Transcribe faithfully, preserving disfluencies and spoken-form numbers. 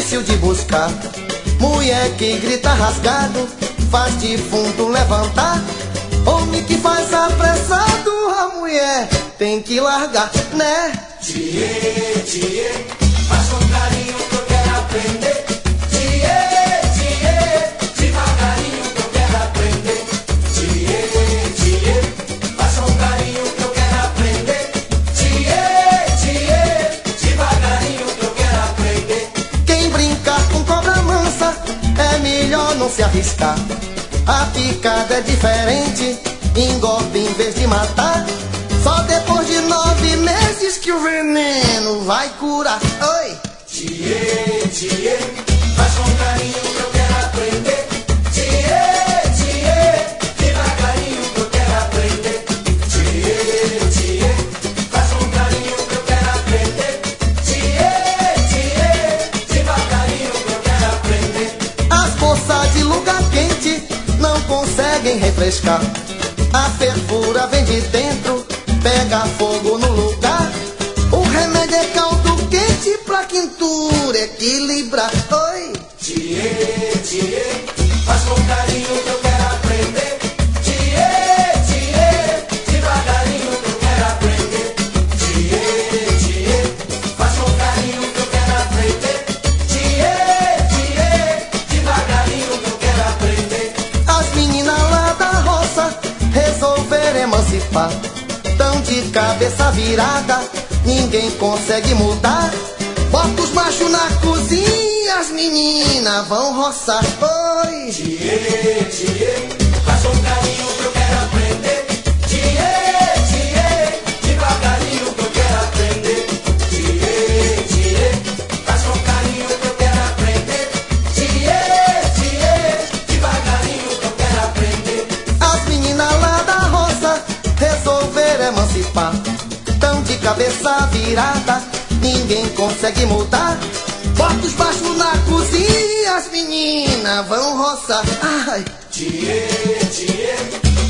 difícil de buscar. Mulher que grita rasgado, faz defunto levantar. Homem que faz apressado, a mulher tem que largar, né? Tchê, tchê, faça um carinho que eu quero aprender. Tchê, tchê, devagarinho que eu quero aprender. Tchê, tchê, faça um carinho que eu quero aprender. Tchê, tchê, devagarinho que eu quero aprender. Quem brincar com cobra mansa é melhor não se arriscar. A picada é diferente, engorda em vez de matar. Só depois de nove meses que o veneno vai curar. Oi! Tchê, tchê, faça um carinho que eu quero aprender. Tchê, tchê, devagarinho que eu quero aprender. Tchê, tchê, faça um carinho que eu quero aprender. Tchê, tchê, devagarinho que eu quero aprender. As moças de lugar quente não conseguem refrescar. A fervura vem de dentro, pega fogo no lugar. O remédio é caldo quente pra quintura equilibrar. Oi! Tchê, tchê, faça um carinho que eu quero aprender. Tchê, tchê, devagarinho que eu quero aprender. Tchê, tchê, faça um carinho que eu quero aprender. Tchê, tchê, devagarinho que eu quero aprender. As meninas lá da roça resolveram emancipar. Tão de cabeça virada, ninguém consegue mudar. Bota os machos na cozinha, as meninas vão roçar. Oi! Tchê, tchê, faça um carinho que eu quero aprender. Tchê, tchê, devagarinho que eu quero aprender. Tchê, tchê, faça um carinho que eu quero aprender. Tchê, tchê, devagarinho que eu quero aprender. As meninas lá da roça resolveram emancipar. Tão de cabeça virada, ninguém consegue mudar. Bota os baixos na cozinha, as meninas vão roçar. Ai! Tchê, tchê,